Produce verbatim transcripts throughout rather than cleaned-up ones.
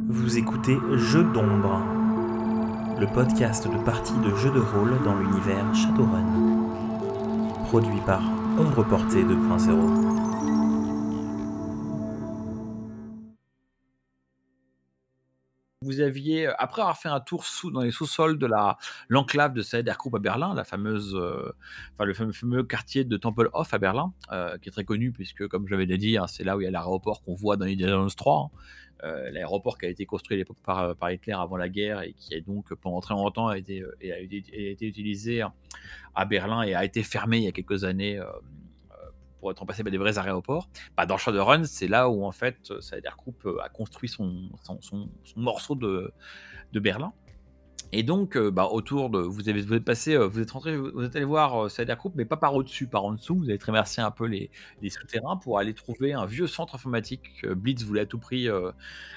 Vous écoutez Jeux d'ombre, le podcast de parties de jeux de rôle dans l'univers Shadowrun, produit par Ombre Portée deux point zéro. Vous aviez, après avoir fait un tour sous, dans les sous-sols de la l'enclave de Saeder-Krupp à Berlin, la fameuse, euh, enfin le fameux, fameux quartier de Tempelhof à Berlin, euh, qui est très connu puisque, comme je l'avais dit, hein, c'est là où il y a l'aéroport qu'on voit dans Indiana Jones trois. Hein. Euh, l'aéroport qui a été construit à l'époque par, par Hitler avant la guerre et qui a donc pendant très longtemps a été, et a été, a été utilisé à Berlin et a été fermé il y a quelques années. Euh, pour être remplacé par des vrais aéroports. Bah, dans Shadowrun, c'est là où en fait Saeder-Krupp a construit son, son, son, son morceau de, de Berlin. Et donc, euh, bah, autour de, vous avez, vous êtes passé, euh, vous êtes rentré, vous êtes allé voir euh, Saeder-Krupp, mais pas par au-dessus, par en dessous. Vous avez traversé un peu les, les souterrains pour aller trouver un vieux centre informatique. Euh, Blitz voulait à tout prix euh,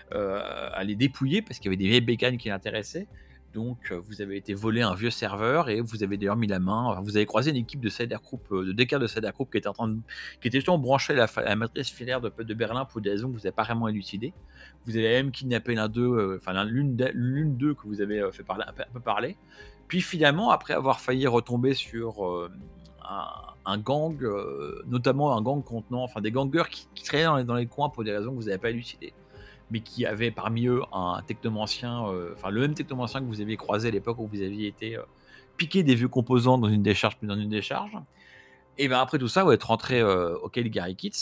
euh, aller dépouiller parce qu'il y avait des vieilles bécanes qui l'intéressaient. Donc, euh, vous avez été volé un vieux serveur et vous avez d'ailleurs mis la main. Enfin, vous avez croisé une équipe de Saeder-Krupp, euh, de Decker de Saeder-Krupp qui était en train de, qui était justement branchée à la, à la matrice filaire de, de Berlin pour des raisons que vous n'avez pas vraiment élucidées. Vous avez même kidnappé l'un d'eux, euh, enfin l'une d'eux, l'une d'eux que vous avez euh, fait parler, un, peu, un peu parler. Puis finalement, après avoir failli retomber sur euh, un, un gang, euh, notamment un gang contenant, enfin des gangers qui, qui traînaient dans les, dans les coins pour des raisons que vous n'avez pas élucidées, mais qui avait parmi eux un technomancien, euh, enfin le même technomancien que vous aviez croisé à l'époque où vous aviez été euh, piqué des vieux composants dans une décharge, puis dans une décharge. Et bien après tout ça, vous êtes rentré euh, au Caligari Kids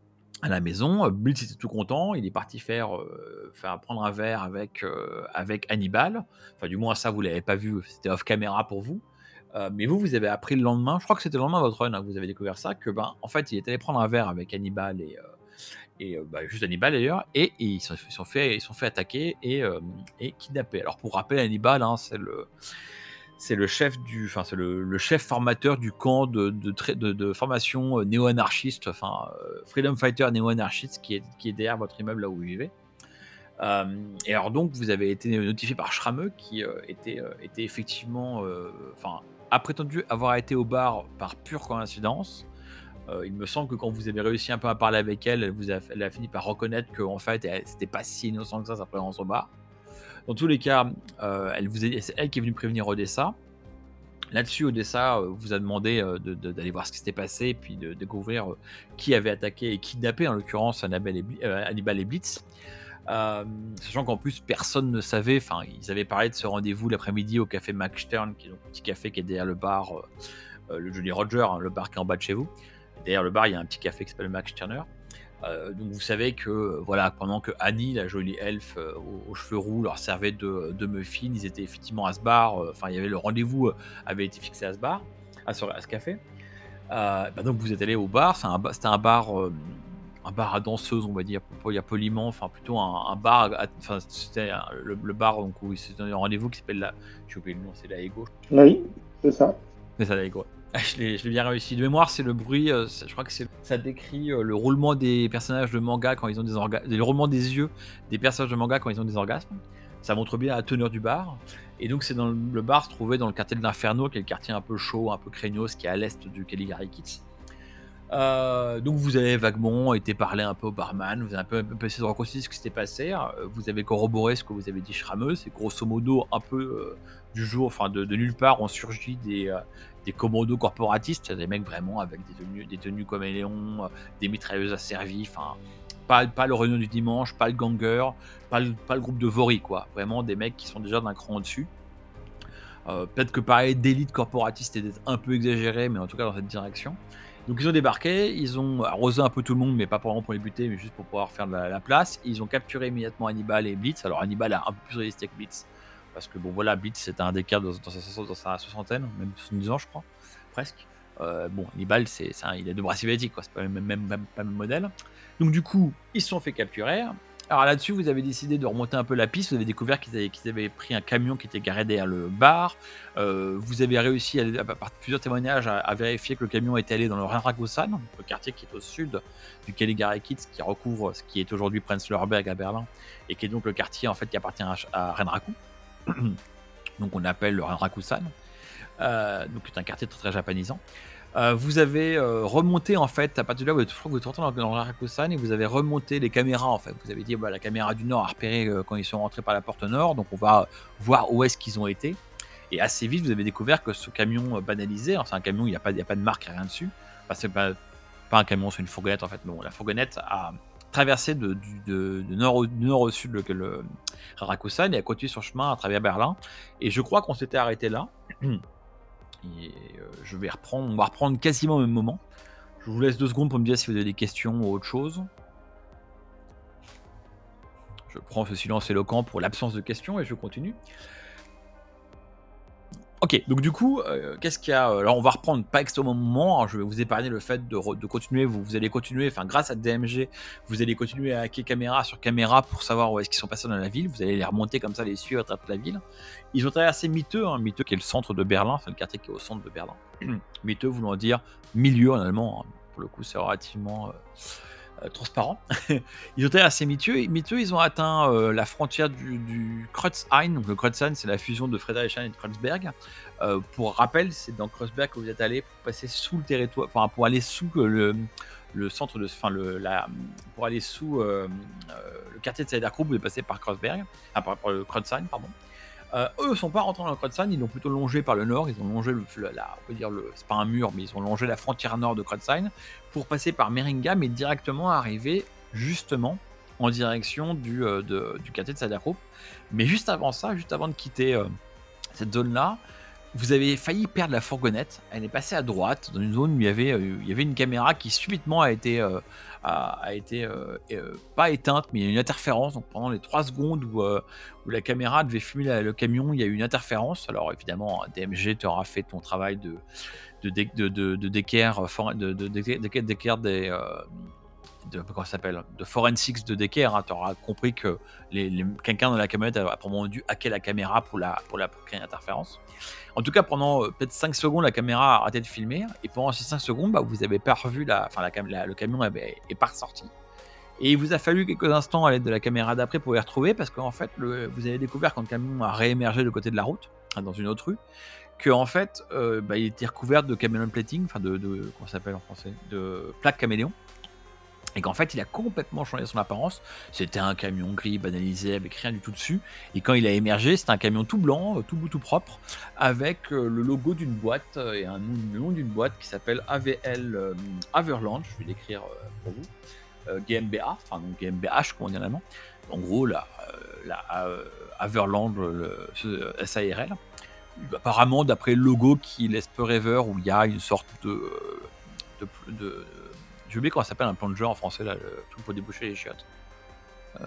à la maison. Blitz était tout content, il est parti faire, euh, faire prendre un verre avec, euh, avec Hannibal. Enfin, du moins, ça, vous l'avez pas vu, c'était off caméra pour vous. Euh, mais vous, vous avez appris le lendemain, je crois que c'était le lendemain de votre run, hein, que vous avez découvert ça, que ben, en fait, il est allé prendre un verre avec Hannibal et, euh, et euh, bah, juste Hannibal d'ailleurs, et, et ils, sont, ils, sont fait, ils sont fait attaquer et, euh, et kidnapper. Alors pour rappel, Hannibal, hein, c'est le c'est le chef du, enfin c'est le, le chef formateur du camp de, de, de, de formation néo-anarchiste, enfin euh, Freedom Fighter néo-anarchiste qui est, qui est derrière votre immeuble là où vous vivez. Euh, et alors donc vous avez été notifié par Schrammeux qui euh, était, euh, était effectivement, enfin euh, a prétendu avoir été au bar par pure coïncidence. Euh, il me semble que quand vous avez réussi un peu à parler avec elle, elle, vous a, elle a fini par reconnaître qu'en fait, elle, c'était pas si innocent que ça, sa présence au bar. Dans tous les cas, euh, elle vous est, c'est elle qui est venue prévenir Odessa. Là-dessus, Odessa euh, vous a demandé euh, de, de, d'aller voir ce qui s'était passé et puis de, de découvrir euh, qui avait attaqué et kidnappé, en l'occurrence, Hannibal et, euh, Hannibal et Blitz. Euh, sachant qu'en plus, personne ne savait, enfin, ils avaient parlé de ce rendez-vous l'après-midi au café Max Stern, qui est donc un petit café qui est derrière le bar, euh, le Jolly Roger, hein, le bar qui est en bas de chez vous. Derrière le bar, il y a un petit café qui s'appelle Max Turner. Euh, donc vous savez que euh, voilà, pendant que Annie, la jolie elfe euh, aux, aux cheveux roux, leur servait de, de muffins, ils étaient effectivement à ce bar. Enfin, euh, il y avait le rendez-vous euh, avait été fixé à ce bar, à ce, à ce café. Euh, bah donc vous êtes allé au bar. C'est un, c'était un bar, euh, un bar à danseuse, on va dire, pour dire poliment. Enfin, plutôt un, un bar. Enfin, c'était un, le, le bar donc où c'était un rendez-vous qui s'appelle la. J'ai oublié le nom, c'est la Ego. Oui, c'est ça. C'est ça, la Ego. Je l'ai, je l'ai bien réussi. De mémoire, c'est le bruit. Euh, je crois que c'est, ça décrit euh, le roulement des personnages de manga quand ils ont des orgasmes, le roulement des yeux des personnages de manga quand ils ont des orgasmes. Ça montre bien la teneur du bar. Et donc, c'est dans le, le bar se trouvait dans le quartier de l'Inferno, qui est le quartier un peu chaud, un peu craignos, qui est à l'est du Caligari Kids. Euh, donc, vous avez vaguement été parler un peu au barman, vous avez un peu, un peu essayé de reconstituer ce qui s'était passé. Vous avez corroboré ce que vous avez dit Schrammeux. C'est grosso modo un peu euh, du jour, enfin de, de nulle part, ont surgi des. Euh, des commandos corporatistes, des mecs vraiment avec des tenues, des tenues comme Éléon, des mitrailleuses asservies, enfin, pas, pas le réunion du dimanche, pas le ganger, pas le, pas le groupe de Vori, quoi. Vraiment des mecs qui sont déjà d'un cran au-dessus. Euh, peut-être que parler d'élite corporatiste est d'être un peu exagéré, mais en tout cas dans cette direction. Donc ils ont débarqué, ils ont arrosé un peu tout le monde, mais pas vraiment pour les buter, mais juste pour pouvoir faire de la, la place. Ils ont capturé immédiatement Hannibal et Blitz. Alors Hannibal a un peu plus résisté que Blitz. Parce que bon voilà, Blitz c'était un des cas dans, dans, sa, dans sa soixantaine, même soixante-dix ans je crois, presque. Euh, bon, Hannibal, c'est, c'est un, il a deux bras cinétiques, quoi, c'est pas le même, même, même, même modèle. Donc du coup, ils se sont fait capturer. Alors là-dessus, vous avez décidé de remonter un peu la piste, vous avez découvert qu'ils avaient, qu'ils avaient pris un camion qui était garé derrière le bar. Euh, vous avez réussi, à, à, par plusieurs témoignages, à, à vérifier que le camion était allé dans le Rhenrakusan, le quartier qui est au sud du Caligari Kids, qui recouvre ce qui est aujourd'hui Prenzlauer Berg à Berlin, et qui est donc le quartier en fait qui appartient à, à Renraku. Donc on appelle le Renrakusan, euh, donc c'est un quartier très, très japonisant. Heu, vous avez, heu, remonté en fait, à partir de là, vous êtes je crois que vous êtes rentrés dans dans l'Arakusan et vous avez remonté les caméras en fait. Vous avez dit: «Bah, la caméra du nord a repéré, heu, quand ils sont rentrés par la porte nord, donc on va voir où est-ce qu'ils ont été» et assez vite, vous avez découvert que ce camion, heu, banalisé, alors c'est un camion, il y a pas il y a pas de marque, il y a rien dessus. Enfin, c'est pas pas un camion, c'est une fourgonnette en fait, mais bon, la fourgonnette a traversé de du de de nord au du nord au sud le que le Rarakusan et a continué son chemin à travers Berlin et je crois qu'on s'était arrêté là et heu, je vais reprendre on va reprendre quasiment au même moment. Je vous laisse deux secondes pour me dire si vous avez des questions ou autre chose. Je prends ce silence éloquent pour l'absence de questions et je continue. OK, donc du coup, heu, qu'est-ce qu'il y a, heu, alors on va reprendre pas extrêmement moment, hein, je vais vous épargner le fait de re de continuer, vous vous allez continuer, enfin grâce à D M G, vous allez continuer à hacker caméra sur caméra pour savoir où est-ce qu'ils sont passés dans la ville, vous allez les remonter comme ça, les suivre à travers toute la ville. Ils ont traversé Mitte, hein, Mitte qui est le centre de Berlin, c'est le quartier qui est au centre de Berlin. Mitte voulant dire milieu en allemand, hein, pour le coup c'est relativement, heu heu, transparent. Ils ont traversé Mitte et Mitte, ils ont atteint, heu, la frontière du du Kreuzhain, donc le Kreuzhain c'est la fusion de Friedrichshain et de Kreuzberg. Heu, pour rappel, c'est dans Kreuzberg que vous êtes allés pour passer sous le territoire, enfin pour aller sous euh, le le centre de, enfin le la pour aller sous, hem, heu, le quartier de Zeidergruppe, vous devez passer par Kreuzberg, ah par par le Kreuzhain, pardon. Heu, eux, ils sont pas rentrés dans le Kreuzhain, ils l'ont plutôt longé par le nord, ils ont longé le le la on peut dire le c'est pas un mur, mais ils ont longé la frontière nord de Kreuzhain pour passer par Mehringam et directement arriver justement en direction du, heu, de du quartier de Zeidergruppe. Mais juste avant ça, juste avant de quitter, heu, cette zone-là, vous avez failli perdre la fourgonnette. Elle est passée à droite dans une zone où il y avait, heu, il y avait une caméra qui subitement a été, heu, a a été, heu, et heu, pas éteinte, mais il y a eu une interférence. Donc pendant les trois secondes où, heu, où la caméra devait filmer la le camion, il y a eu une interférence. Alors évidemment, D M G, tu auras fait ton travail de de dé de de de d'équerre, euh, for de de d'équerre d'équerre d'équerre des, heu, de comment ça s'appelle? De forensics de d'équerre, hein. Tu auras compris que les les quelqu'un dans la camionnette a probablement dû hacker la caméra pour la pour la pour créer une interférence. En tout cas, pendant, heu, peut-être cinq secondes, la caméra a arrêté de filmer et pendant ces cinq secondes, bah, vous avez pas revu la enfin la cam la le camion avait est pas ressorti et il vous a fallu quelques instants à l'aide de la caméra d'après pour les retrouver parce qu'en fait, le vous avez découvert quand le camion a réémergé de côté de la route, hein, dans une autre rue, qu'en fait, heu, bah, il était recouvert de caméléon plating, enfin de de comment ça s'appelle en français? De plaques caméléon et qu'en fait, il a complètement changé son apparence. C'était un camion gris banalisé avec rien du tout dessus. Et quand il a émergé, c'était un camion tout blanc, euh, tout beau, tout propre, avec euh, le logo d'une boîte euh, et un nom, le nom d'une boîte qui s'appelle A V L euh, Haverland. Je vais l'écrire euh, pour vous. Euh, G M B A, enfin donc G M B H, comme on dit en allemand. En gros, la, euh, la euh, Haverland, le, ce S A R L. Apparemment, d'après le logo qui laisse peu rêveur, où il y a une sorte de, euh, de, de j'ai oublié comment ça s'appelle un plan de jeu en français, là, le truc pour déboucher les chiottes. Euh,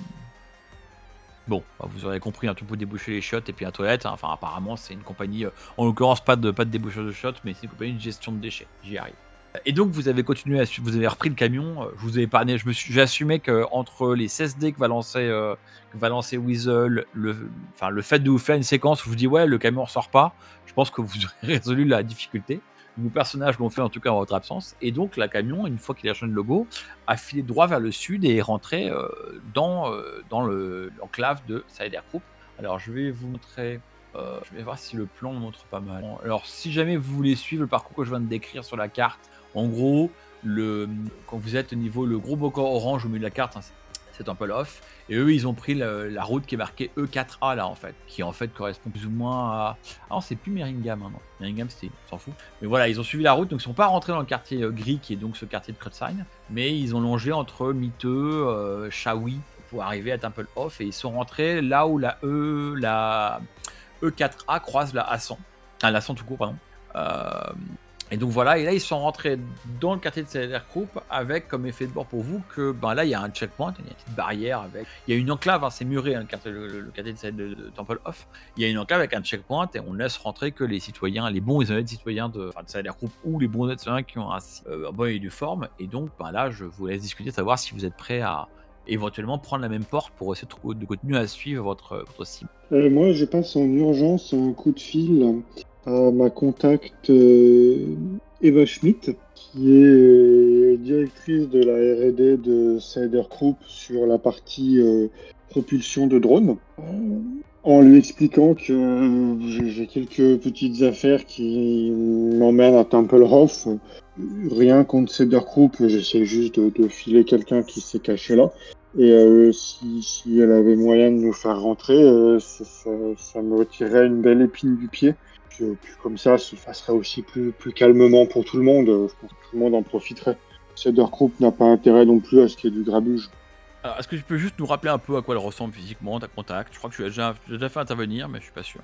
Bon, bah, vous aurez compris, un truc pour déboucher les chiottes et puis la toilette. Hein. Enfin, apparemment, c'est une compagnie, euh, en l'occurrence, pas de, pas de débouchage de chiottes, mais c'est une compagnie de gestion de déchets. J'y arrive. Et donc, vous avez continué à su- vous avez repris le camion. euh, Je vous ai épargné. Je me suis, j'ai assumé que entre les C S D que va lancer, euh, que va lancer Weasel, le, enfin, le fait de vous faire une séquence où je vous dis ouais, le camion ne ressort pas, je pense que vous aurez résolu la difficulté. Nos personnages l'ont fait en tout cas en votre absence. Et donc, la camion, une fois qu'il a changé de logo, a filé droit vers le sud et est rentré euh, dans, euh, dans le, l'enclave de Zeidergruppe. Alors, je vais vous montrer. euh, je vais voir si le plan le montre pas mal. Alors, si jamais vous voulez suivre le parcours que je viens de décrire sur la carte, en gros, le, quand vous êtes au niveau, le gros bocor orange au milieu de la carte, hein, c'est Temple Off. Et eux, ils ont pris la, la route qui est marquée E quatre A là, en fait, qui en fait correspond plus ou moins à. Ah non, c'est plus Mehringam maintenant. Mehringam, c'était, on s'en fout. Mais voilà, ils ont suivi la route, donc ils sont pas rentrés dans le quartier euh, gris, qui est donc ce quartier de Kreuzheim, mais ils ont longé entre Mitte, euh, Shawi, pour arriver à Temple Off, et ils sont rentrés là où la E, la E quatre A croise la A cent, ah, la cent tout court, pardon. Euh, et donc voilà, et là ils sont rentrés dans le quartier de Zeidergruppe avec comme effet de bord pour vous que ben là il y a un checkpoint, il y a une petite barrière avec, il y a une enclave, hein, c'est muré, hein, le, quartier, le, le, quartier de, de, de Temple Off, il y a une enclave avec un checkpoint et on laisse rentrer que les citoyens, les bons et honnêtes citoyens de, enfin, de Zeidergruppe ou les bons et honnêtes citoyens qui ont un, euh, un bon et du forme. Et donc ben là je vous laisse discuter, de savoir si vous êtes prêts à éventuellement prendre la même porte pour essayer de, de continuer à suivre votre, votre cible. Euh, moi, je passe en urgence un coup de fil à ma contact euh, Eva Schmidt, qui est euh, euh, directrice de la R et D de Cyder Group sur la partie euh, propulsion de drones, euh, en lui expliquant que euh, j'ai j'ai quelques petites affaires qui m'emmènent à Tempelhof. Rien contre Cyder Group, j'essaie juste de, de filer quelqu'un qui s'est caché là. Et euh, si, si elle avait moyen de nous faire rentrer, euh, ça, ça, ça me retirerait une belle épine du pied. Puis, euh, puis comme ça, ça passerait aussi plus, plus calmement pour tout le monde. Euh, Je pense que tout le monde en profiterait. Cedar Group n'a pas intérêt non plus à ce qu'il y ait du grabuge. Alors, est-ce que tu peux juste nous rappeler un peu à quoi elle ressemble physiquement, ta contact? Je crois que tu as déjà, tu l'as déjà fait intervenir, mais je suis pas sûr.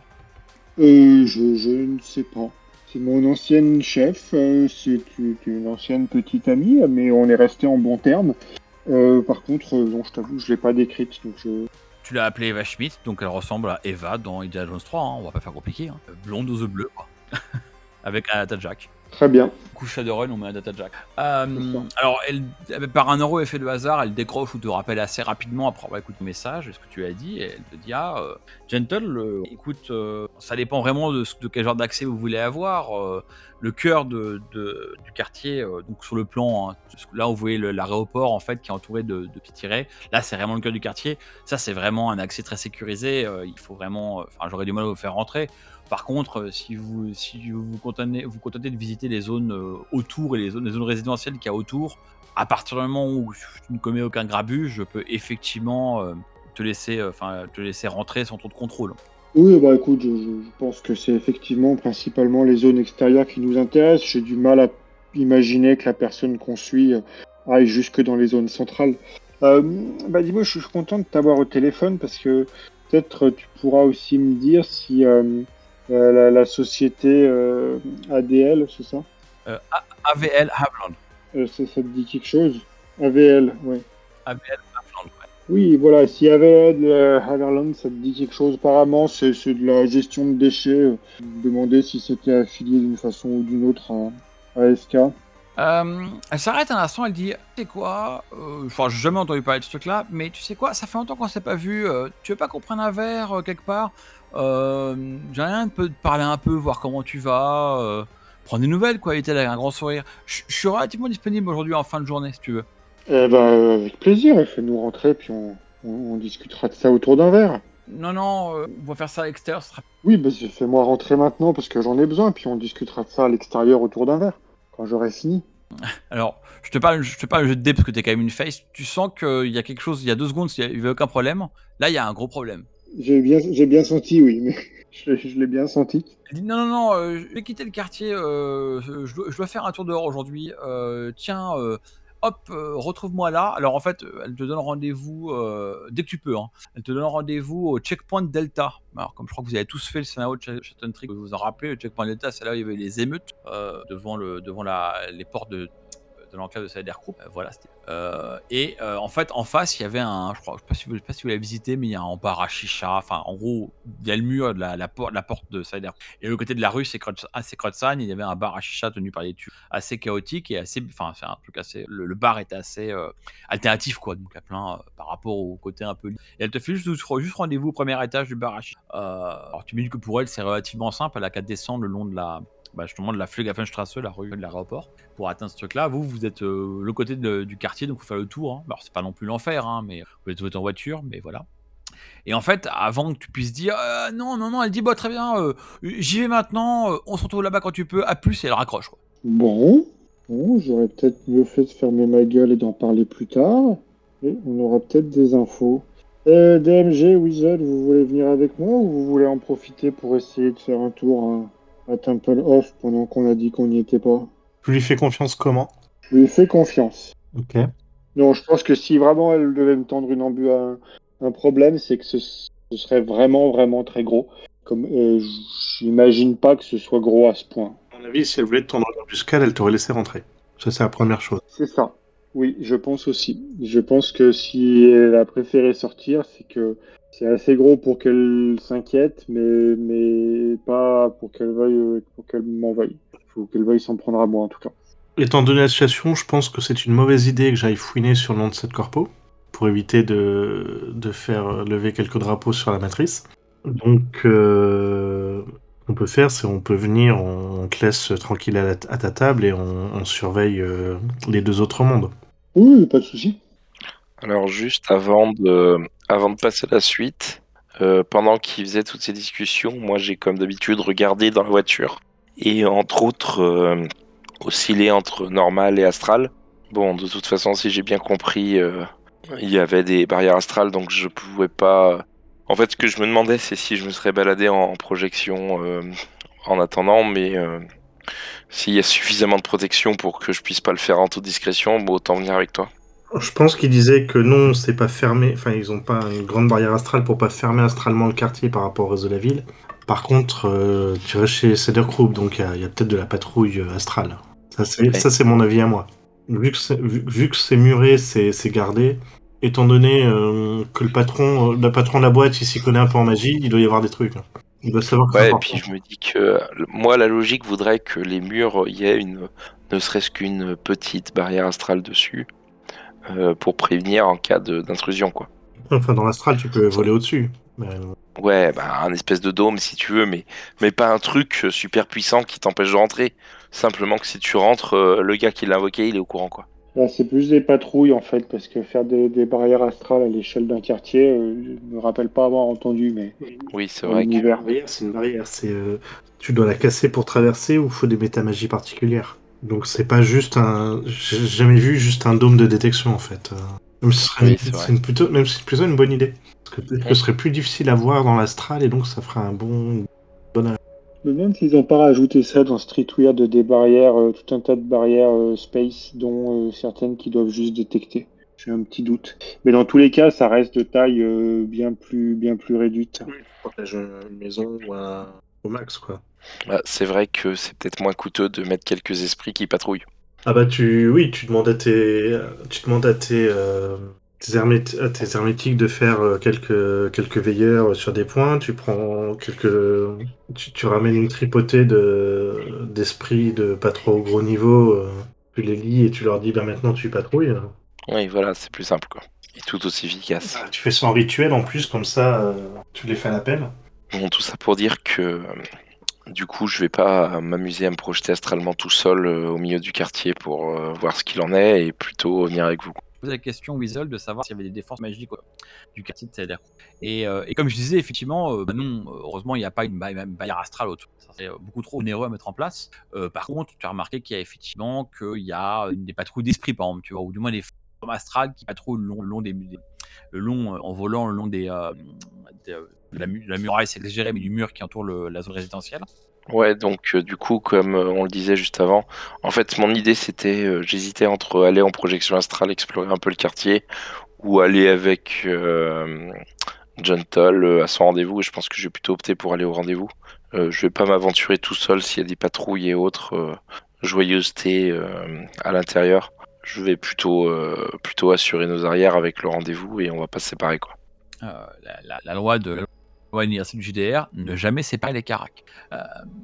Euh, je, je ne sais pas. C'est mon ancienne chef, euh, c'est une une ancienne petite amie, mais on est resté en bons termes. Euh, par contre, euh, non, je t'avoue, je l'ai pas décrite, donc je... Tu l'as appelée Eva Schmidt, donc elle ressemble à Eva dans Indiana Jones trois, hein, on va pas faire compliqué. Hein. Blonde aux yeux bleus, quoi. Avec un data jack. Très bien. Coup Shadowrun, on met un data jack. Euh, alors, elle, elle- par un euro effet de hasard, elle décroche ou te rappelle assez rapidement après avoir écouté le message, ce que tu as dit, et elle te dit ah, euh, Gentle, euh, écoute, euh, ça dépend vraiment de, ce- de quel genre d'accès vous voulez avoir. euh, le cœur de, de- du quartier, euh, donc sur le plan, hein, là où vous voyez le- l'aéroport en fait qui est entouré de, de petits tirets, là c'est vraiment le cœur du quartier. Ça c'est vraiment un accès très sécurisé. euh, il faut vraiment, enfin j'aurais du mal à vous faire rentrer. Par contre, euh, si vous si vous vous contentez, vous contentez de visiter les zones euh, autour et les zones, les zones résidentielles qu'il y a autour, à partir du moment où tu ne commets aucun grabuge, je peux effectivement euh, te laisser, euh, enfin te laisser rentrer sans trop de contrôle. Oui, bah écoute, je, je- je pense que c'est effectivement principalement les zones extérieures qui nous intéressent. J'ai du mal à imaginer que la personne qu'on suit euh, aille jusque dans les zones centrales. Euh, bah dis-moi, je suis content de t'avoir au téléphone parce que peut-être tu pourras aussi me dire si euh, la, la- la société euh, A D L, c'est ça? Euh, A- AVL Haveland. Euh, ça, ça te dit quelque chose? A V L, ouais. AVL Haveland, ouais. Oui, voilà, si A V L euh, Haverland, ça te dit quelque chose, apparemment, c'est c'est de la gestion de déchets. euh, Je me demandais si c'était affilié d'une façon ou d'une autre à, à S K. Euh, elle s'arrête un instant, elle dit tu sais quoi, euh, enfin j'ai jamais entendu parler de ce truc là, mais tu sais quoi, ça fait longtemps qu'on s'est pas vu, euh, tu veux pas qu'on prenne un verre euh, quelque part? euh, J'ai rien de peut te parler un peu, voir comment tu vas, euh, prendre des nouvelles quoi, était avec un grand sourire. Je je suis relativement disponible aujourd'hui en fin de journée si tu veux. Eh ben, euh, avec plaisir, fais-nous rentrer, puis on, on- on discutera de ça autour d'un verre. Non, non, euh, on va faire ça à l'extérieur, ce sera... Oui, bah, fais-moi rentrer maintenant parce que j'en ai besoin, puis on discutera de ça à l'extérieur autour d'un verre, quand j'aurai fini. Alors, je te parle, je te parle de jeu de dés parce que t'es quand même une face, tu sens qu'il y a quelque chose, il y a deux secondes, il y avait aucun problème, là il y a un gros problème. J'ai bien, j'ai bien senti, oui, mais je, je l'ai bien senti. Elle dit non, non, non, euh, je vais quitter le quartier, euh, je, dois, je dois faire un tour dehors aujourd'hui. euh, tiens, euh, hop, euh, retrouve-moi là. Alors en fait, euh, elle te donne rendez-vous euh, dès que tu peux. Hein. Elle te donne rendez-vous au checkpoint Delta. Alors comme je crois que vous avez tous fait le scénario de Ch- Chatham Trick, vous vous en rappelez, le checkpoint Delta, c'est là où il y avait les émeutes euh, devant, le, devant la, les portes de de l'enclave de Cyder Group. Euh, voilà. c'était- Euh, et euh, en fait, en face, il y avait un, je crois, je sais pas si vous, je sais pas si vous l'avez visité, mais il y a un bar à chicha. Enfin, en gros, il y a le mur de la, la, porte, la porte de Cyder. Et le côté de la rue, c'est Kreutz- ah, c'est Kreuzheim. Il y avait un bar à chicha tenu par des tubes, assez chaotique et assez, enfin, c'est un truc assez. Le, le bar était assez euh, alternatif, quoi. Donc à plein euh, par rapport au côté un peu. Et elle te fait juste, juste rendez-vous au premier étage du bar à chicha. Euh, alors tu me dis que pour elle, c'est relativement simple. Elle a qu'à descendre le long de la, bah, justement de la Flugafenstrasse, la rue de l'aéroport, pour atteindre ce truc-là. Vous, vous êtes euh, le côté de- du quartier, donc vous faites le tour. Hein. Alors, c'est pas non plus l'enfer, hein, mais vous êtes, vous êtes en voiture, mais voilà. Et en fait, avant que tu puisses dire euh, non, non, non, elle dit bah très bien, euh, j'y vais maintenant, euh, on se retrouve là-bas quand tu peux, à plus, et elle raccroche. Quoi. Bon, bon, j'aurais peut-être mieux fait de fermer ma gueule et d'en parler plus tard. Et on aura peut-être des infos. Euh, D M G, Weasel, vous voulez venir avec moi ou vous voulez en profiter pour essayer de faire un tour à, à Temple Off pendant qu'on a dit qu'on n'y était pas? Tu lui fais confiance comment? Je lui fais confiance. Ok. Non, je pense que si vraiment elle devait me tendre une embu un, un problème, c'est que ce, ce serait vraiment, vraiment très gros. Comme, euh, j'imagine pas que ce soit gros à ce point. À mon avis, si elle voulait te tendre une embuscade, elle t'aurait laissé rentrer. Ça, c'est la première chose. C'est ça. Oui, je pense aussi. Je pense que si elle a préféré sortir, c'est que c'est assez gros pour qu'elle s'inquiète, mais, mais pas pour qu'elle veuille, pour qu'elle m'en veuille. Il faut qu'elle veuille s'en prendre à moi, en tout cas. Étant donné la situation, je pense que c'est une mauvaise idée que j'aille fouiner sur le nom de cette corpo, pour éviter de, de faire lever quelques drapeaux sur la matrice. Donc, euh, qu'on peut faire, c'est on peut venir, on, on te laisse tranquille à, la- à ta table et on, on surveille euh, les deux autres mondes. Oui, pas de souci. Alors juste avant de, avant de passer à la suite, euh, pendant qu'ils faisaient toutes ces discussions, moi j'ai comme d'habitude regardé dans la voiture et entre autres euh, oscillé entre normal et astral. Bon, de toute façon, si j'ai bien compris, euh, il y avait des barrières astrales, donc je pouvais pas. En fait, ce que je me demandais, c'est si je me serais baladé en, en projection euh, en attendant, mais euh, s'il y a suffisamment de protection pour que je puisse pas le faire en toute discrétion, bon, autant venir avec toi. Je pense qu'ils disaient que non, c'est pas fermé, enfin ils ont pas une grande barrière astrale pour pas fermer astralement le quartier par rapport au reste de la ville. Par contre, euh, tu restes chez Cedar Group, donc il y a, y a peut-être de la patrouille euh, astrale. Ça c'est, Ouais. ça, c'est mon avis à moi. Vu que c'est, vu, vu que c'est muré, c'est, c'est gardé, étant donné euh, que le patron, euh, le patron de la boîte, il s'y connaît un peu en magie, il doit y avoir des trucs. Hein. Il doit savoir que c'est Ouais, et important. puis je me dis que euh, moi, la logique voudrait que les murs, il y ait une, ne serait-ce qu'une petite barrière astrale dessus euh, pour prévenir en cas de- d'intrusion, quoi. Enfin, dans l'astral, tu peux voler au-dessus. Mais, euh, Ouais, bah, un espèce de dôme si tu veux, mais, mais pas un truc euh, super puissant qui t'empêche de rentrer. Simplement que si tu rentres, euh, le gars qui l'a invoqué, il est au courant, quoi. Là, c'est plus des patrouilles en fait, parce que faire des, des barrières astrales à l'échelle d'un quartier, euh, je me rappelle pas avoir entendu, mais Oui, c'est dans vrai que... l'univers. Une barrière, c'est une barrière. C'est, euh, tu dois la casser pour traverser ou faut des métamagies particulières. Donc c'est pas juste un. J'ai jamais vu juste un dôme de détection en fait. Euh, Même si ce serait, Oui, une- c'est vrai. c'est une plutôt, même si c'est plutôt une bonne idée. Parce que peut-être que Mm. ce serait plus difficile à voir dans l'astral et donc ça ferait un bon. Je me demande s'ils n'ont pas rajouté ça dans Streetwear de des barrières, euh, tout un tas de barrières euh, space, dont euh, certaines qui doivent juste détecter. J'ai un petit doute. Mais dans tous les cas, ça reste de taille euh, bien plus, bien plus réduite. Oui, tu protèges une maison ou un... au max quoi. Bah, c'est vrai que c'est peut-être moins coûteux de mettre quelques esprits qui patrouillent. Ah bah tu. Oui, tu demandes à tes. Tu demandes à tes. euh, tes, hermét- à tes hermétiques de faire euh, quelques, quelques veilleurs sur des points, tu prends quelques. Tu, tu ramènes une tripotée de, d'esprits de pas trop gros niveau, euh, tu les lis et tu leur dis bah maintenant tu patrouilles. Oui, voilà, c'est plus simple, quoi. Et tout aussi efficace. Ah, tu fais ça en rituel en plus, comme ça euh, tu les fais à l'appel. Bon, tout ça pour dire que euh, du coup, je vais pas m'amuser à me projeter astralement tout seul euh, au milieu du quartier pour euh, voir ce qu'il en est et plutôt venir avec vous. Posé la question Weasel de savoir s'il y avait des défenses magiques euh, du quartier de Cedar. Et, euh, et comme je disais, effectivement, euh, bah non, euh, heureusement, il n'y a pas une, ba- une barrière astrale autour. Ça serait euh, beaucoup trop onéreux à mettre en place. Euh, par contre, tu as remarqué qu'il y a effectivement qu'il y a une, des patrouilles d'esprit, par exemple, tu vois, ou du moins des formes astrales qui patrouillent le long, le long des, des- le long euh, en volant le long des, euh, des, euh, de la, mu- de la muraille, c'est exagéré, mais du mur qui entoure le- la zone résidentielle. Ouais, donc euh, du coup, comme euh, on le disait juste avant, en fait, mon idée c'était, euh, j'hésitais entre aller en projection astrale, explorer un peu le quartier, ou aller avec euh, John Toll euh, à son rendez-vous. Et je pense que je vais plutôt opter pour aller au rendez-vous. Euh, je vais pas m'aventurer tout seul s'il y a des patrouilles et autres euh, joyeusetés euh, à l'intérieur. Je vais plutôt, euh, plutôt assurer nos arrières avec le rendez-vous et on va pas se séparer, quoi. Euh, la, la- la loi de la loi universelle du J D R, ne jamais séparer les caracs. Euh,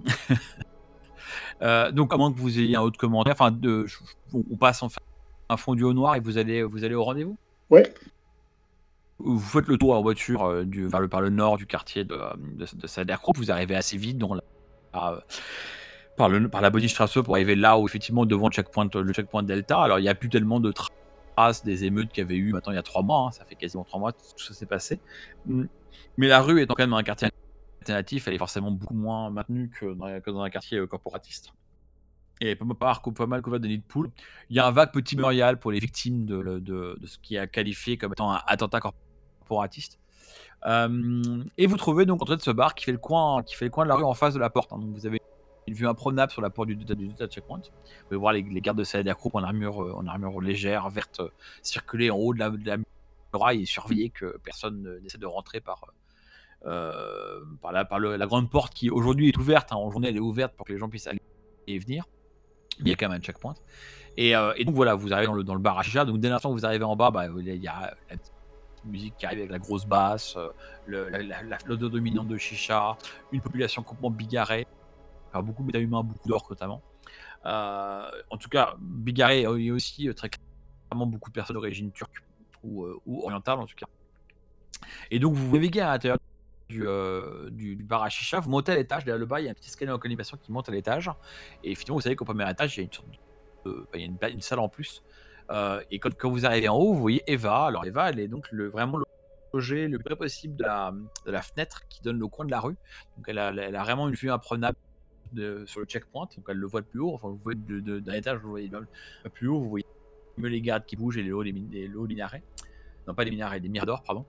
euh, donc, à moins que vous ayez un autre commentaire, enfin, de, je- on on passe en fait un fondu au noir et vous allez, vous allez au rendez-vous. Ouais, Vous faites le tour en voiture euh, du, vers le, par le nord du quartier de, de, de Cedar Group. Vous arrivez assez vite dans la, par, par, le, par la Bodenstrasse pour arriver là où, effectivement, devant le checkpoint, le checkpoint Delta. Alors, il n'y a plus tellement de traces des émeutes qu'il y avait eu maintenant il y a trois mois. Hein, ça fait quasiment trois mois que tout ça s'est passé. Mais la rue étant quand même un quartier alternatif, elle est forcément beaucoup moins maintenue que dans, que dans un quartier euh, corporatiste. Et pas, pas, pas mal couvert de nids de poules. Il y a un vague petit mémorial pour les victimes de, de, de ce qui est qualifié comme étant un attentat corporatiste. Euh, et vous trouvez donc entrée de ce bar qui fait le coin, qui fait le coin de la rue en face de la porte. Hein. Donc vous avez une vue imprenable sur la porte du Delta, du Delta Checkpoint. Vous pouvez voir les, les gardes de Cedar Group en armure, euh, en armure légère, verte, euh, circuler en haut de la, de la muraille et surveiller que personne n'essaie de rentrer par, euh, par, la, par le, la grande porte qui aujourd'hui est ouverte. Hein. En journée, elle est ouverte pour que les gens puissent aller et venir. Il y a quand même un checkpoint. Et, euh, et donc voilà, vous arrivez dans le, dans le bar à chicha. Donc dès l'instant que vous arrivez en bas, bah, il y a la petite musique qui arrive avec la grosse basse, euh, le, la, la, la, l'odeur dominante de chicha, une population complètement bigarrée, enfin, beaucoup méta-humains, beaucoup d'orques notamment. Euh, en tout cas, bigarré, il y a aussi euh, très clairement beaucoup de personnes d'origine turque ou, euh, ou orientale en tout cas. Et donc vous naviguez à l'intérieur du, euh, du, du bar à chicha, vous montez à l'étage. Derrière le bar, il y a un petit escalier en colimation qui monte à l'étage. Et finalement, vous savez qu'au premier étage, il y a une sorte de, euh, il y a une, une salle en plus. Euh, et quand, quand vous arrivez en haut, vous voyez Eva. Alors Eva, elle est donc le, vraiment logée le plus près possible de la, de la fenêtre qui donne au coin de la rue. Donc elle a, elle a vraiment une vue imprenable de, sur le checkpoint. Donc elle le voit de plus haut. Enfin, vous voyez de, de, d'un étage, vous voyez de plus haut, vous voyez mieux les gardes qui bougent et les hauts, les, les, les hauts minarets. Non, pas les minarets, les miradors, pardon.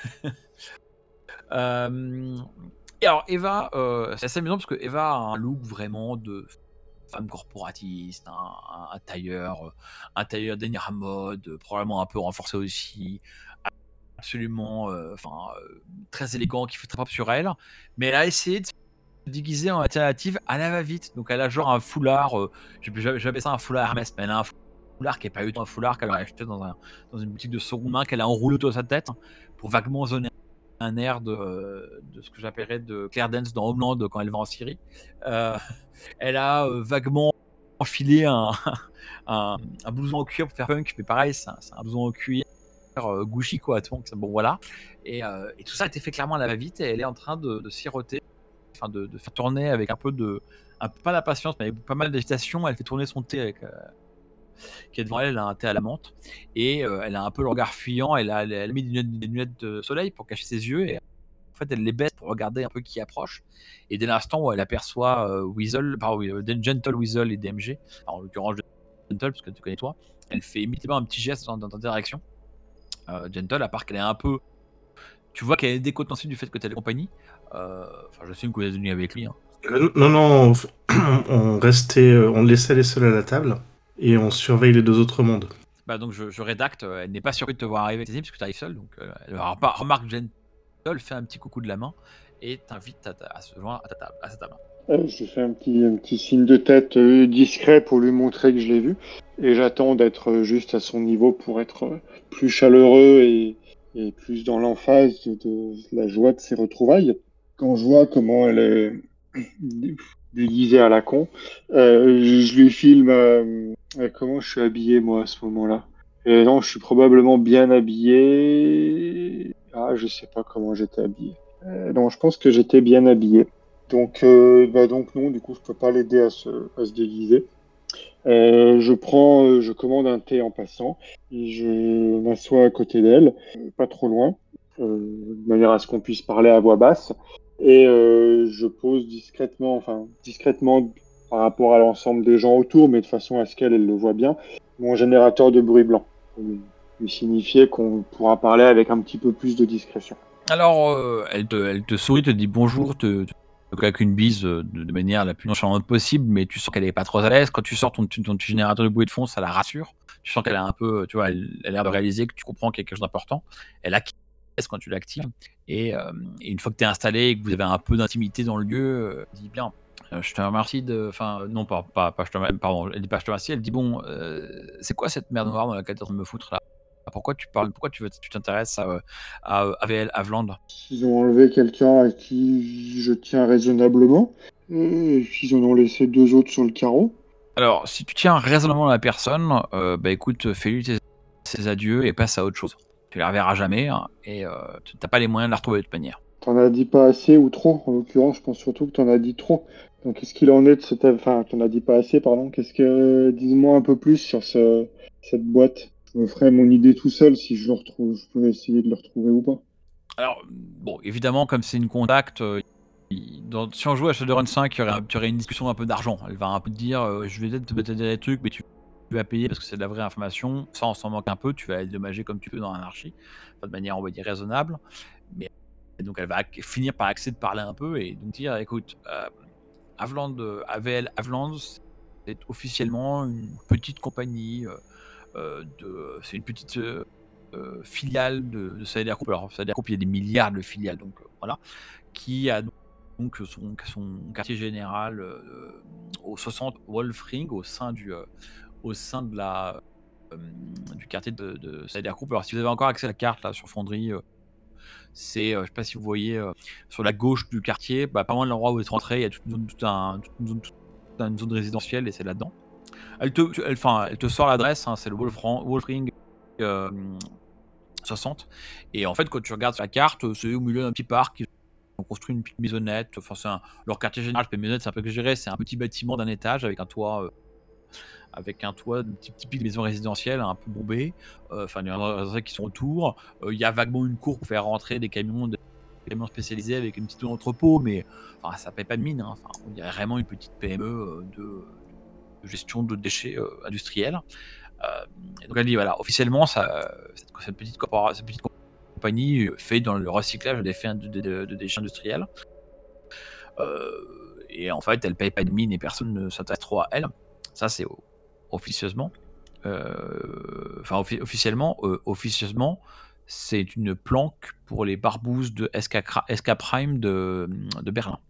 euh, et alors Eva, euh, c'est assez amusant parce que Eva a un look vraiment de femme corporatiste, un, un, un tailleur, un tailleur dernière mode, probablement un peu renforcé aussi, absolument, enfin, euh, euh, très élégant, qui fait très propre sur elle, mais elle a essayé de se déguiser en alternative à la va-vite. Donc elle a genre un foulard, euh, j'appelle ça un foulard Hermès, mais elle a un foulard qui est pas du tout un foulard qu'elle aurait acheté dans, un, dans une boutique de seconde main, qu'elle a enroulé autour de sa tête pour vaguement zoner un air de, de ce que j'appellerais de Claire Danes dans Homeland quand elle va en Syrie. Euh, elle a euh, vaguement enfilé un, un, un blouson en cuir pour faire punk, mais pareil, c'est un, c'est un blouson en cuir euh, Gucci, quoi. Donc, bon, voilà. Et, euh, et tout ça a été fait clairement à la va-vite, et elle est en train de, de siroter, enfin de, de faire tourner avec un peu de, un, pas d'impatience, mais avec pas mal d'agitation. Elle fait tourner son thé avec. Euh, qui est devant elle, elle a un thé à la menthe, et euh, elle a un peu le regard fuyant, elle a, elle a mis des lunettes, des lunettes de soleil pour cacher ses yeux, et en fait elle les baisse pour regarder un peu qui approche, et dès l'instant où elle aperçoit euh, Weasel, pardon, Gentle Weasel et D M G, alors, en l'occurrence Gentle parce que tu connais toi, elle fait immédiatement un petit geste dans, dans ta direction. euh, Gentle, à part qu'elle est un peu, tu vois qu'elle est décontenancée du fait que tu es la compagnie, euh, enfin j'assume que vous êtes venu avec lui, hein. Euh, non, non, on, on restait, on laissait les seuls à la table. Et on surveille les deux autres mondes. Bah donc je, je rédacte, euh, elle n'est pas surprise de te voir arriver avec tes amis parce que tu arrives seul, donc euh, elle remarque Gentle, fait un petit coucou de la main et t'invite à, à se joindre à, ta table, à sa table. Euh, je fais un petit, un petit signe de tête euh, discret pour lui montrer que je l'ai vu, et j'attends d'être euh, juste à son niveau pour être euh, plus chaleureux et, et plus dans l'emphase de, de la joie de ses retrouvailles. Quand je vois comment elle est déguisée à la con, euh, je lui filme euh, comment je suis habillé moi à ce moment-là. Et non, je suis probablement bien habillé. Ah, je sais pas comment j'étais habillé. Euh, non, je pense que j'étais bien habillé. Donc, euh, bah donc non, du coup, je peux pas l'aider à se, à se déguiser. Euh, je prends, euh, je commande un thé en passant et je m'assois à côté d'elle, euh, pas trop loin, euh, de manière à ce qu'on puisse parler à voix basse. Et euh, je pose discrètement, enfin discrètement par rapport à l'ensemble des gens autour, mais de façon à ce qu'elle elle le voit bien, mon générateur de bruit blanc, pour lui signifier qu'on pourra parler avec un petit peu plus de discrétion. Alors, euh, elle, te, elle te sourit, te dit bonjour, te, te avec une bise de, de manière la plus nonchalante possible, mais tu sens qu'elle est pas trop à l'aise. Quand tu sors ton, ton, ton générateur de bruit de fond, ça la rassure. Tu sens qu'elle a un peu, tu vois, elle, elle a l'air de réaliser que tu comprends quelque chose d'important. Elle acquiesce quand tu l'actives. Et, euh, et une fois que tu es installé et que vous avez un peu d'intimité dans le lieu, euh, elle dit bien, euh, je te remercie de. Enfin, non, pas, pas, pas je te, pardon, elle dit pas je te remercie, elle dit bon, euh, c'est quoi cette merde noire dans laquelle tu es en train de me foutre là? Pourquoi tu parles, pourquoi tu veux, tu t'intéresses à, à A V L Aveland? Ils ont enlevé quelqu'un à qui je tiens raisonnablement, et ils en ont laissé deux autres sur le carreau. Alors, si tu tiens raisonnablement à la personne, euh, bah écoute, fais-lui tes, ses adieux et passe à autre chose. Tu la reverras jamais, hein, et euh, tu n'as pas les moyens de la retrouver de toute manière. T'en as dit pas assez ou trop, en l'occurrence, je pense surtout que t'en as dit trop. Donc, qu'est-ce qu'il en est de cette... Enfin, t'en as dit pas assez, pardon. Qu'est-ce que... Dis-moi un peu plus sur ce... cette boîte. Je me ferai mon idée tout seul si je le retrouve. Je peux essayer de le retrouver ou pas. Alors, bon, évidemment, comme c'est une contact, euh, dans, si on joue à Shadowrun cinq, il y aurait, tu aurais une discussion un peu d'argent. Elle va un peu te dire, euh, je vais peut-être te mettre des trucs, mais tu vas payer parce que c'est de la vraie information. Ça, on s'en manque un peu, tu vas être dommagé comme tu peux dans l'anarchie, enfin, de manière, on va dire, raisonnable. Mais donc, elle va finir par accepter de parler un peu et donc dire, écoute, euh, Aveland, A V L Aveland, c'est officiellement une petite compagnie, euh, euh, de, c'est une petite euh, euh, filiale de, de Saeder Group. Alors, Saeder Group, il y a des milliards de filiales, donc euh, voilà, qui a donc son, son quartier général euh, au soixante Wolfring, au sein du, euh, au sein de la, euh, du quartier de, de Saeder Group. Alors, si vous avez encore accès à la carte là sur Fonderie, euh, c'est, euh, je sais pas si vous voyez, euh, sur la gauche du quartier, bah, pas loin de l'endroit où vous êtes rentré, il y a toute une zone, toute un, toute une zone, toute une zone résidentielle et c'est là-dedans. Elle te, elle, enfin, elle te sort l'adresse, hein, c'est le Wolfram, Wolfring euh, soixante. Et en fait, quand tu regardes sur la carte, c'est au milieu d'un petit parc ont construit une petite maisonnette. Enfin, c'est un, leur quartier général, c'est pas une maisonnette, c'est un peu que géré. C'est un petit bâtiment d'un étage avec un toit, euh, avec un toit de type- typique maison résidentielle, un peu bombé. Euh, Enfin, il y en a qui sont autour. Euh, Il y a vaguement une cour pour faire rentrer des camions, des camions spécialisés avec une petite zone d'entrepôt, mais enfin, ça paye pas de mine. Hein. Enfin, on dirait vraiment une petite P M E euh, de, de gestion de déchets euh, industriels. Euh, et donc elle dit voilà, officiellement, ça, cette, cette petite corpora- cette petite compagnie euh, fait dans le recyclage des faits de, de- de- de déchets industriels. Euh, et en fait, elle paye pas de mine et personne ne s'intéresse trop à elle. Ça, c'est o- officieusement. Euh, Enfin, offi- officiellement, euh, officieusement, c'est une planque pour les barbouzes de S K, Cra- S K Prime de, de Berlin.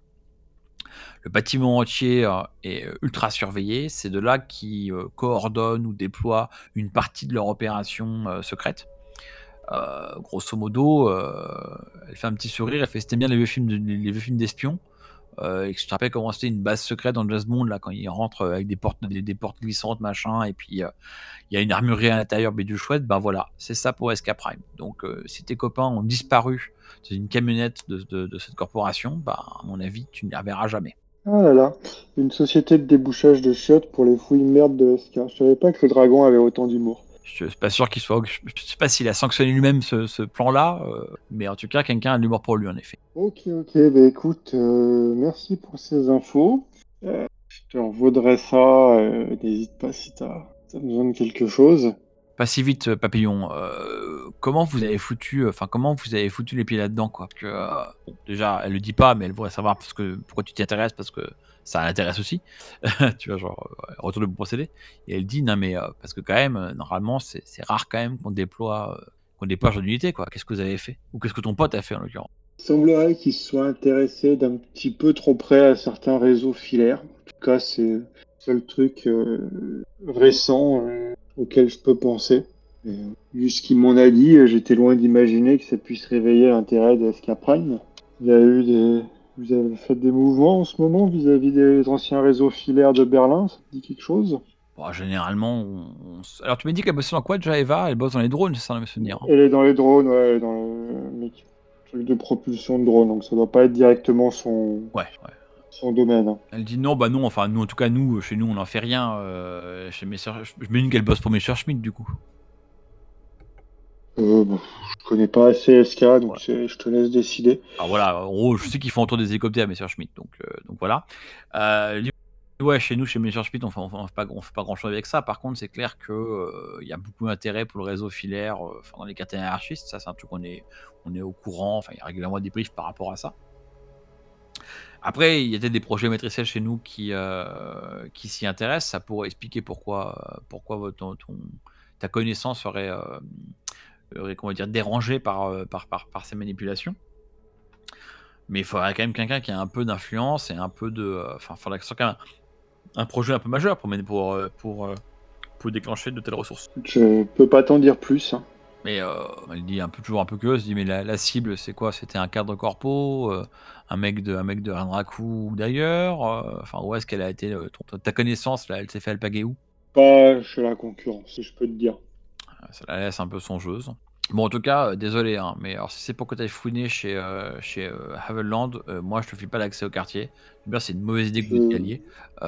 Le bâtiment entier euh, est euh, ultra surveillé. C'est de là qu'ils euh, coordonnent ou déploient une partie de leur opération euh, secrète. Euh, grosso modo, euh, elle fait un petit sourire, elle fait c'était bien les vieux films, de- les vieux films d'espions. Euh, et que je te rappelle comment c'était une base secrète dans James Bond là quand ils rentrent avec des portes, des, des portes glissantes machin, et puis euh, il y a une armurerie à l'intérieur, mais du chouette. Ben voilà, c'est ça pour S K Prime. Donc euh, si tes copains ont disparu dans une camionnette de, de- de cette corporation, bah à mon avis tu ne les reverras jamais. Ah là là, une société de débouchage de chiottes pour les fouilles merdes de S K. Je savais pas que le dragon avait autant d'humour. Je suis pas sûr qu'il soit. Je je sais pas s'il a sanctionné lui-même ce, ce plan-là, euh, mais en tout cas, quelqu'un a de l'humour pour lui, en effet. Ok, ok, bah écoute, euh, merci pour ces infos. Euh, je te revaudrai ça, euh, n'hésite pas si t'as as besoin de quelque chose. Pas si vite, euh, Papillon. Euh, comment vous avez foutu, enfin comment vous avez foutu les pieds là-dedans, quoi. Parce que euh, bon, déjà, elle le dit pas, mais elle voudrait savoir parce que pourquoi tu t'y intéresses, parce que ça l'intéresse aussi. Tu vois, genre euh, retour de bon procédé. Et elle dit non mais euh, parce que quand même, euh, normalement, c'est c'est rare quand même qu'on déploie, euh, qu'on déploie ce genre d'unité, quoi. Qu'est-ce que vous avez fait? Ou qu'est-ce que ton pote a fait en l'occurrence? Il semblerait qu'il se soit intéressé d'un petit peu trop près à certains réseaux filaires. En tout cas, c'est le seul truc euh, récent euh, auquel je peux penser. Et, euh, vu ce qu'il m'en a dit, euh, j'étais loin d'imaginer que ça puisse réveiller l'intérêt de S K Prime. Il y a eu des... Vous avez fait des mouvements en ce moment vis-à-vis des anciens réseaux filaires de Berlin, ça te dit quelque chose? Bon, généralement, on- on s- alors tu m'as dit qu'elle bossait dans quoi déjà, Eva? Elle bosse dans les drones, c'est ça, dans mes souvenirs. Hein. Elle est dans les drones, ouais, elle est dans le mais- truc de propulsion de drone, donc ça doit pas être directement son, Ouais, ouais. son domaine. Hein. Elle dit non, bah non, enfin nous, en tout cas nous, chez nous, on n'en fait rien. Euh, chez mes sœurs, je je me dis qu'elle bosse pour Messerschmitt du coup. Euh, bon, je connais pas assez S K, donc Ouais. c'est- je te laisse décider. Alors voilà, en gros, je sais qu'ils font autour des hélicoptères Messerschmitt, donc euh, donc voilà. Euh, elle dit, ouais, chez nous, chez Messerschmitt, on fait, on fait, on fait pas, on fait pas grand chose avec ça. Par contre, c'est clair que euh, il y a beaucoup d'intérêt pour le réseau filaire, euh, enfin, dans les quartiers anarchistes. Ça, c'est un truc qu'on est, on est au courant. Enfin, il y a régulièrement des briefs par rapport à ça. Après, il y a peut-être des projets maîtrisels chez nous qui, euh, qui s'y intéressent. Ça pourrait expliquer pourquoi, euh, pourquoi votre- ton, ton- ta connaissance serait, euh, aurait, comment dire, dérangée par, euh, par, par, par ces manipulations. Mais il faudrait quand même quelqu'un qui a un peu d'influence et un peu de. euh, Enfin, il faudrait que ce soit quand même un projet un peu majeur pour, mener- pour, euh, pour, euh, pour déclencher de telles ressources. Je peux pas t'en dire plus. Hein. Mais euh, elle dit un peu, toujours un peu curieuse, elle dit mais la, la cible c'est quoi? C'était un cadre corpo, euh, un mec de un mec de Ranraku ou d'ailleurs, euh, enfin où est-ce qu'elle a été euh, ton- ta connaissance là, elle s'est fait alpaguer où? Pas chez la concurrence, si je peux te dire. Euh, Ça la laisse un peu songeuse. Bon en tout cas, euh, désolé hein, mais alors si c'est pour que tu ailles fouiner chez euh, chez euh, Havelland, euh, moi je te file pas l'accès au quartier. Bien c'est une mauvaise idée que vous y Je alliez.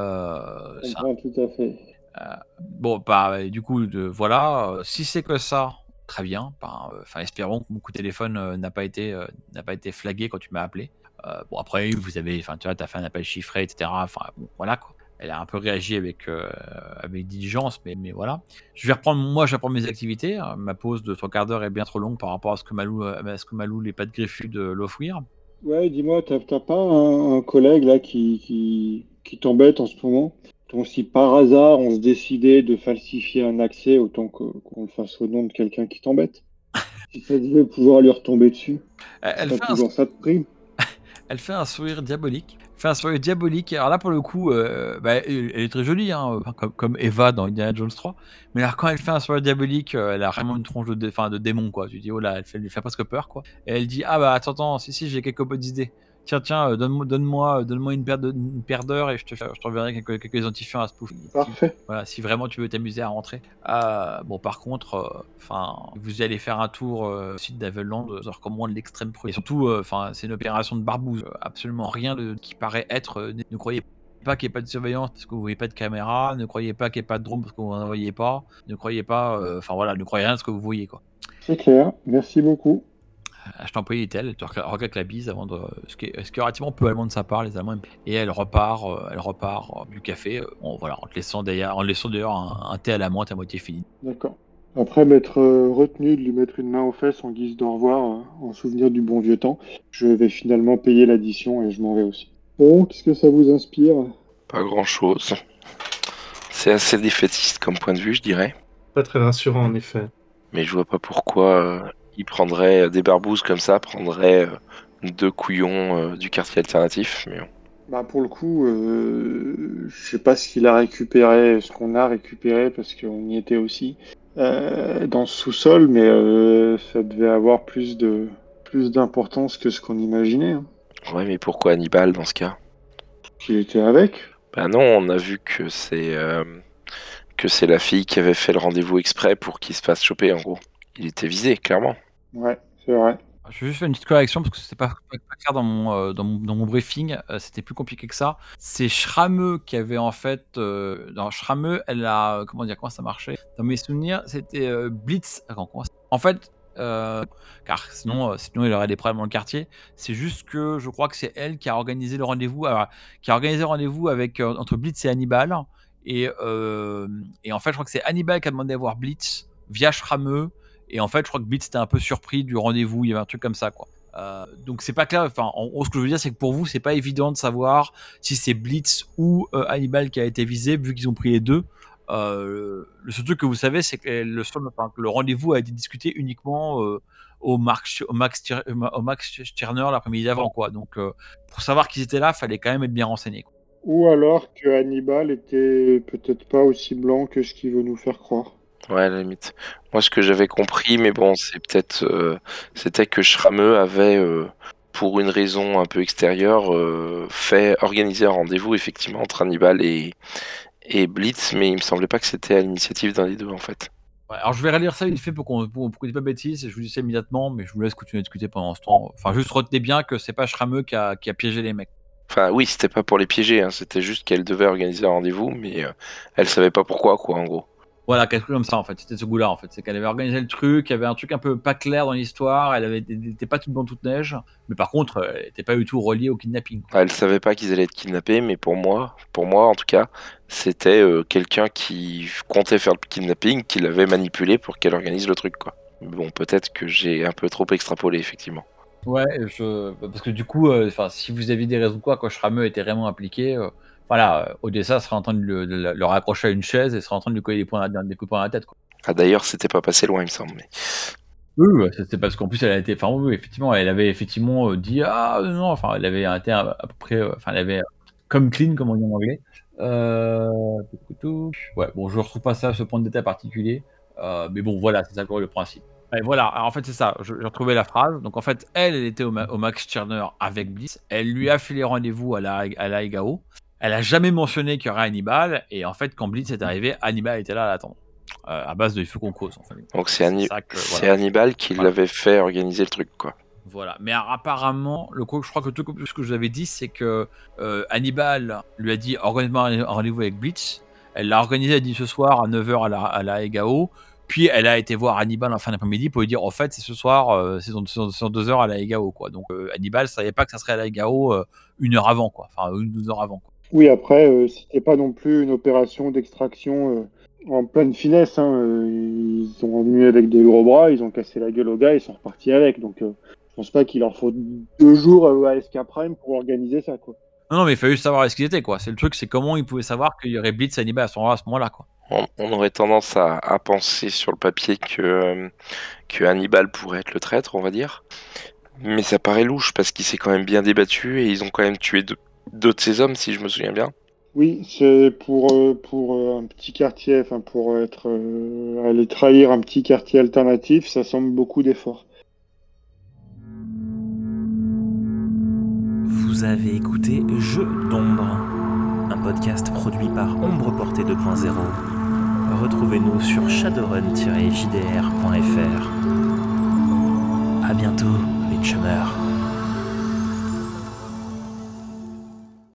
Euh, Je ça- comprends tout à fait. euh, bon bah du coup de, voilà, euh, si c'est que ça. Très bien. Enfin, euh, enfin, espérons que mon coup de téléphone euh, n'a pas été euh, n'a pas été flagué quand tu m'as appelé. Euh, bon après vous avez, enfin tu vois, t'as fait un appel chiffré, et cetera. Enfin bon, voilà quoi. Elle a un peu réagi avec euh, avec diligence, mais mais voilà. Je vais reprendre, moi je vais reprendre mes activités. Hein. Ma pause de trois quarts d'heure est bien trop longue par rapport à ce que Malou euh, à ce que Malou les pattes griffues de l'offrir. Ouais, dis-moi, t'as t'as pas un, un collègue là qui, qui, qui t'embête en ce moment? Donc si par hasard on se décidait de falsifier un accès, autant que- qu'on le fasse au nom de quelqu'un qui t'embête. Si ça devait pouvoir lui retomber dessus, Elle, elle t'as fait un, toujours ça de prix. elle fait un sourire diabolique. Elle fait un sourire diabolique. Alors là, pour le coup, euh, bah, elle, elle est très jolie, hein, enfin, comme, comme Eva dans Indiana Jones trois. Mais alors, quand elle fait un sourire diabolique, euh, elle a vraiment une tronche de, dé- enfin, de démon, quoi. Tu dis, oh là, elle, fait, elle lui fait presque peur, quoi. Et elle dit, ah bah attends, attends, si, si, j'ai quelques bonnes idées. tiens, tiens, euh, donne-moi, donne-moi, donne-moi une paire, de, une paire d'heures et je te, je t'enverrai quelques, quelques identifiants à spoof. Parfait. Voilà, si vraiment tu veux t'amuser à rentrer. Euh, bon, par contre, enfin, euh, vous allez faire un tour euh, au site d'Avelland, euh, genre comme moi de l'extrême près. Et surtout, enfin, euh, c'est une opération de barbouze. Euh, absolument rien de, qui paraît être. Euh, ne croyez pas qu'il n'y ait pas de surveillance parce que vous voyez pas de caméra. Ne croyez pas qu'il n'y ait pas de drone parce que vous n'en voyez pas. Ne croyez pas, enfin euh, voilà, ne croyez rien de ce que vous voyez, quoi. C'est clair. Merci beaucoup. Je t'en prie, dit-elle, elle te regarde la bise avant de. Ce qui est, ce qui est relativement peu allemand de sa part, les Allemands. Et elle repart, euh, elle repart euh, du café, euh, bon, voilà, en te laissant d'ailleurs, en laissant d'ailleurs un, un thé à la menthe à moitié fini. D'accord. Après m'être euh, retenu de lui mettre une main aux fesses en guise d'au revoir, euh, en souvenir du bon vieux temps, je vais finalement payer l'addition et je m'en vais aussi. Bon, qu'est-ce que ça vous inspire? Pas grand-chose. C'est assez défaitiste comme point de vue, je dirais. Pas très rassurant, en effet. Mais je vois pas pourquoi euh, il prendrait euh, des barbouzes comme ça, prendrait euh, deux couillons euh, du quartier alternatif. Mais bon. Bah pour le coup, euh, je sais pas ce qu'il a récupéré, ce qu'on a récupéré, parce qu'on y était aussi, euh, dans ce sous-sol, mais euh, ça devait avoir plus de plus d'importance que ce qu'on imaginait. Hein. Ouais, mais pourquoi Hannibal dans ce cas? Qu'il était avec? Bah non, on a vu que c'est euh, que c'est la fille qui avait fait le rendez-vous exprès pour qu'il se fasse choper, en gros. Il était visé, clairement. Ouais, c'est vrai. Je vais juste faire une petite correction parce que c'était pas, pas, pas clair dans mon, euh, dans mon, dans mon briefing. Euh, c'était plus compliqué que ça. C'est Schrammeux qui avait en fait. Euh, dans Schrammeux, elle a. Comment dire, comment ça marchait? Dans mes souvenirs, c'était euh, Blitz. Attends, comment ça- En fait. Euh, car sinon, euh, sinon, il aurait des problèmes dans le quartier. C'est juste que je crois que c'est elle qui a organisé le rendez-vous, alors, qui a organisé le rendez-vous avec euh, entre Blitz et Hannibal. Et, euh, et en fait, je crois que c'est Hannibal qui a demandé à voir Blitz via Schrammeux. Et en fait, je crois que Blitz était un peu surpris du rendez-vous. Il y avait un truc comme ça, quoi. Euh, donc c'est pas clair. Enfin, en gros, ce que je veux dire, c'est que pour vous, c'est pas évident de savoir si c'est Blitz ou euh, Hannibal qui a été visé, vu qu'ils ont pris les deux. Euh, le seul truc que vous savez, c'est que le, seul, enfin, que le rendez-vous a été discuté uniquement euh, au, Mark, au, Max, au Max Stirner l'après-midi d'avant, quoi. Donc, euh, pour savoir qu'ils étaient là, fallait quand même être bien renseigné, quoi. Ou alors que Hannibal était peut-être pas aussi blanc que ce qu'il veut nous faire croire. Ouais, à la limite. Moi, ce que j'avais compris, mais bon, c'est peut-être, euh, c'était que Schrammeux avait, euh, pour une raison un peu extérieure, euh, fait organiser un rendez-vous effectivement entre Hannibal et, et Blitz, mais il me semblait pas que c'était à l'initiative d'un des deux en fait. Ouais, alors je vais relire ça vite fait pour qu'on pour, pour qu'on dise pas de bêtises, je vous dis ça immédiatement, mais je vous laisse continuer à discuter pendant ce temps. Enfin, juste retenez bien que c'est pas Schrammeux qui a, qui a piégé les mecs. Enfin, oui, c'était pas pour les piéger, hein, c'était juste qu'elle devait organiser un rendez-vous, mais euh, elle savait pas pourquoi, quoi, en gros. Voilà, quelque chose comme ça en fait, c'était ce goût-là en fait. C'est qu'elle avait organisé le truc, il y avait un truc un peu pas clair dans l'histoire, elle avait, elle était pas toute dans toute neige, mais par contre, elle était pas du tout reliée au kidnapping. Ah, elle savait pas qu'ils allaient être kidnappés, mais pour moi, pour moi en tout cas, c'était euh, quelqu'un qui comptait faire le kidnapping, qui l'avait manipulé pour qu'elle organise le truc, quoi. Mais bon, peut-être que j'ai un peu trop extrapolé, effectivement. Ouais, je... parce que du coup, euh, si vous aviez des raisons quoi, quand Schrammeux était vraiment impliqué, euh, voilà, Odessa serait en train de le, de le raccrocher à une chaise et serait en train de lui coller des, points, des coups de poing à la tête, quoi. Ah d'ailleurs, c'était pas passé loin, il me semble. Mais... Oui, ouais, c'était parce qu'en plus elle a été, enfin oui, effectivement, elle avait effectivement dit ah non, enfin elle avait été à, à peu près, enfin elle avait comme clean comme on dit en anglais. Euh... Ouais, bon, je retrouve pas ça, ce point de détail particulier, euh, mais bon, voilà, c'est ça le principe. Et voilà, alors en fait c'est ça, j'ai retrouvé la phrase. Donc en fait, elle, elle était au, au Max Stirner avec Blitz, elle lui a fait les rendez-vous à la, à la Egao. Elle a jamais mentionné qu'il y aurait Hannibal, et en fait, quand Blitz est arrivé, Hannibal était là à l'attendre. Euh, à base de il faut qu'on cause. En fait. Donc c'est, Hanni- que, c'est voilà. Hannibal qui Voilà. l'avait fait organiser le truc, quoi. Voilà, mais apparemment, le coup, je crois que tout ce que je vous avais dit, c'est que euh, Hannibal lui a dit organise-moi un rendez-vous avec Blitz. Elle l'a organisé, elle a dit ce soir à neuf heures à la, à la Egao. Puis elle a été voir Hannibal en fin d'après-midi pour lui dire en fait c'est ce soir, euh, c'est dans, dans, dans deux heures à la Egao, quoi. Donc euh, Hannibal savait pas que ça serait à la Egao euh, une heure avant, quoi. Enfin une ou deux heures avant, quoi. Oui, après, euh, c'était pas non plus une opération d'extraction euh, en pleine finesse. Hein. Euh, ils sont venus avec des gros bras, ils ont cassé la gueule au gars, ils sont repartis avec. Donc, euh, je pense pas qu'il leur faut deux jours euh, à S K Prime pour organiser ça, quoi. Non, non, mais il fallait juste savoir ce qu'ils étaient, quoi. C'est le truc, c'est comment ils pouvaient savoir qu'il y aurait Blitz et Hannibal à ce moment-là, à ce moment-là, quoi. On, on aurait tendance à, à penser sur le papier que, euh, que Hannibal pourrait être le traître, on va dire. Mais ça paraît louche parce qu'il s'est quand même bien débattu et ils ont quand même tué deux, deux de ses hommes, si je me souviens bien. Oui, c'est pour, euh, pour euh, un petit quartier, enfin pour être euh, aller trahir un petit quartier alternatif, ça semble beaucoup d'efforts. Vous Vous avez écouté Jeux d'ombre, un podcast produit par Ombre Portée deux point zéro. Retrouvez-nous sur shadowrun tiret j d r point f r. À bientôt, les chummers.